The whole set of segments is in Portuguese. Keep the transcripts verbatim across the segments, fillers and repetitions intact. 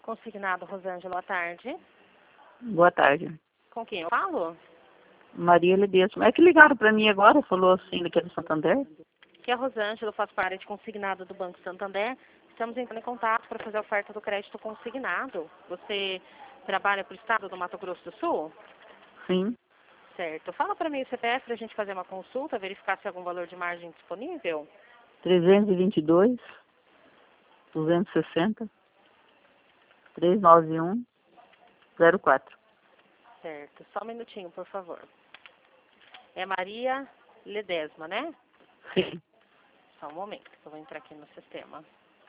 Consignado, Rosângela, boa tarde. Boa tarde. Com quem eu falo? Maria Ledesma. É que ligaram para mim agora, falou assim, daqui do Santander. Que é a Rosângela, eu faço parte consignado do Banco Santander. Estamos entrando em contato para fazer a oferta do crédito consignado. Você trabalha para o estado do Mato Grosso do Sul? Sim. Certo. Fala para mim o C P F para a gente fazer uma consulta, verificar se há algum valor de margem disponível. trezentos e vinte e dois, duzentos e sessenta, trezentos e noventa e um, zero quatro. Certo. Só um minutinho, por favor. É Maria Ledesma, né? Sim. Só um momento, que eu vou entrar aqui no sistema.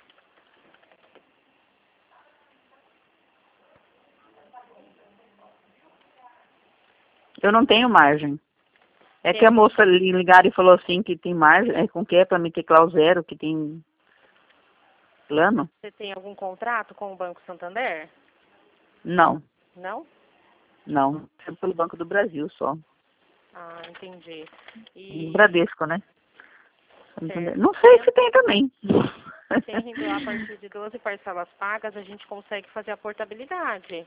Eu não tenho margem. É Tem. que a moça li- ligaram e falou assim que tem margem, é com que é para mim ter cláusula zero, que tem plano? Você tem algum contrato com o Banco Santander? Não, Não? não. É pelo Banco do Brasil só. Ah, entendi. No E Bradesco, né? certo. Não sei se tem também. Quem rendeu a partir de doze parcelas pagas, a gente consegue fazer a portabilidade.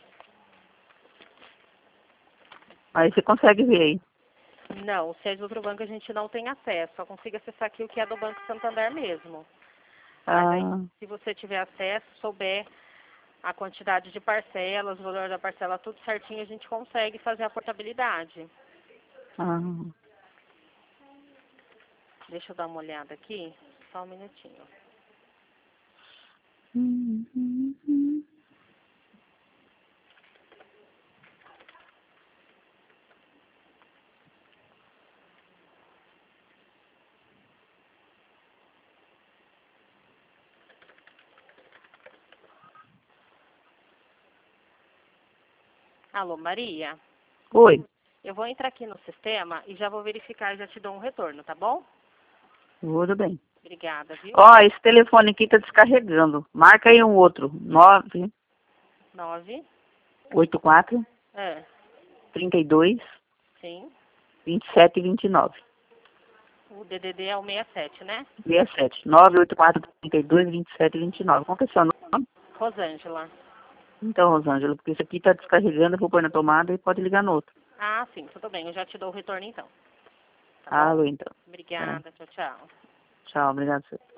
Aí você consegue ver aí. Não, se é de outro banco a gente não tem acesso. Só consigo acessar aqui o que é do Banco Santander mesmo. Mas aí, Ah, se você tiver acesso, souber a quantidade de parcelas, o valor da parcela, tudo certinho, a gente consegue fazer a portabilidade. ah. Deixa eu dar uma olhada aqui. Só um minutinho. Hum, hum, hum. Alô, Maria? Oi, Eu vou entrar aqui no sistema e já vou verificar e já te dou um retorno, tá bom? tudo bem. Obrigada, viu? Ó, esse telefone aqui tá descarregando. Marca aí um outro. nove Nove. oito quatro, É, trinta e dois, sim. vinte e sete, vinte e nove. O D D D é o sessenta e sete, né? sessenta e sete. nove oito quatro, trinta e dois, vinte e sete, vinte e nove. Qual que é o seu nome? Rosângela. Então, Rosângela, porque isso aqui tá descarregando, eu vou pôr na tomada e pode ligar no outro. Ah, sim, tudo bem. Eu já te dou o retorno então. Tá bom? Alô, então. Tá. Obrigada. Tchau, tchau. Tchau, obrigado. Senhor.